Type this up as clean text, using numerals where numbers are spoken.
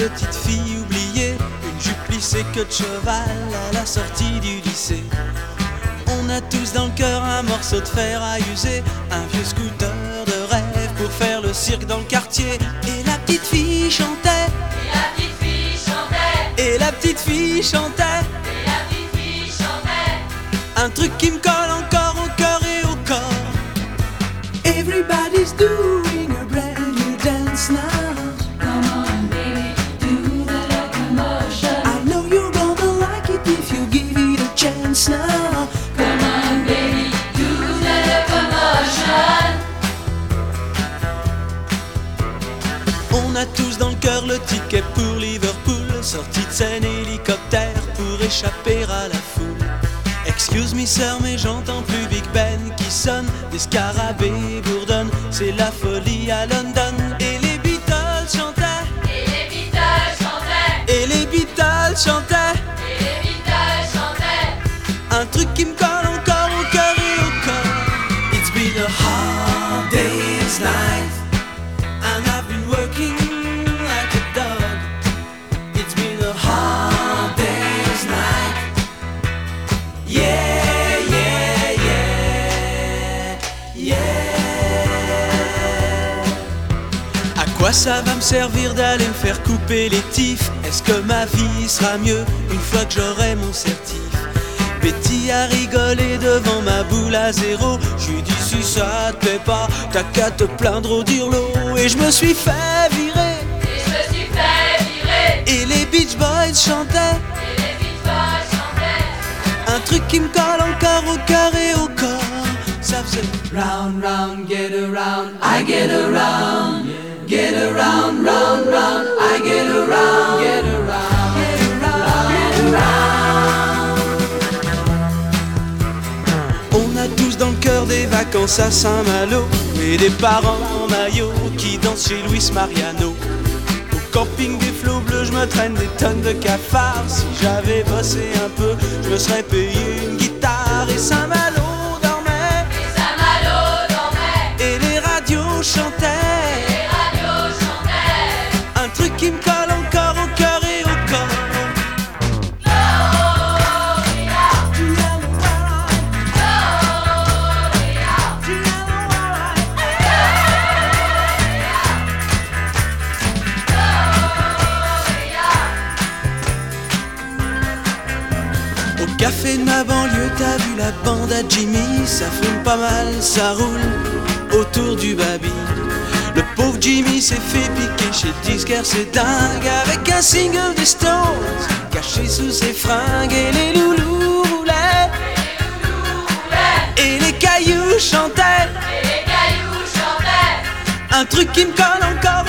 petite fille oubliée, une jupe lissée, queue de cheval à la sortie du lycée. On a tous dans le cœur un morceau de fer à user, un vieux scooter de rêve pour faire le cirque dans le quartier. Et la petite fille chantait, Et la petite fille chantait, et la petite fille chantait, et la petite fille chantait. un truc qui me colle encore au cœur et au corps. Everybody's doing a brand new dance now. Come on baby, do the locomotion. I know you're gonna like it if you give it a chance now. Come on baby, do the locomotion. On a tous dans le cœur le ticket pour Liverpool, sortie de scène hélicoptère pour échapper à la foule. Excuse me sir, mais j'entends plus Big Ben qui sonne, des scarabées bourdonnent, c'est la folie à London. Et les Beatles chantaient, Et les Beatles chantaient, et les Beatles chantaient, et les Beatles chantaient. un truc qui me colle encore au cœur et au corps. It's been a hard day's night, and I've been working like a dog. It's been a hard day's night. Yeah, yeah, yeah, yeah. À quoi ça va me servir d'aller me faire couper les tifs? Est-ce que ma vie sera mieux une fois que j'aurai mon certif? Betty a rigolé devant ma boule à zéro. J'lui dit si ça te plaît pas, t'as qu'à te plaindre au dirlo. Et je me suis fait virer, Et je me suis fait virer, et les Beach Boys chantaient, et les Beatles chantaient. un truc qui me colle encore au cœur et au corps. Ça faisait round, round, get around, I get around. Get around, round, round, I get around. Get around, get around, get around. On a tous dans le cœur des vacances à Saint-Malo, et des parents en maillot qui dansent chez Luis Mariano. Au camping des flots bleus, je me traîne des tonnes de cafards. Si j'avais bossé un peu, je me serais payé une guitare. Et Saint-Malo dormait, Et Saint-Malo dormait, et les radios chantaient, et les radios chantaient. un truc qui me colle encore au cœur et au corps. Au café de ma banlieue, t'as vu la bande à Jimmy? Ça fume pas mal, ça roule autour du baby. Le pauvre Jimmy s'est fait piquer chez le disquaire, c'est dingue. Avec un single des Stones caché sous ses fringues. Et les loulous roulaient, et les cailloux chantaient, Et les cailloux chantaient. un truc qui me colle encore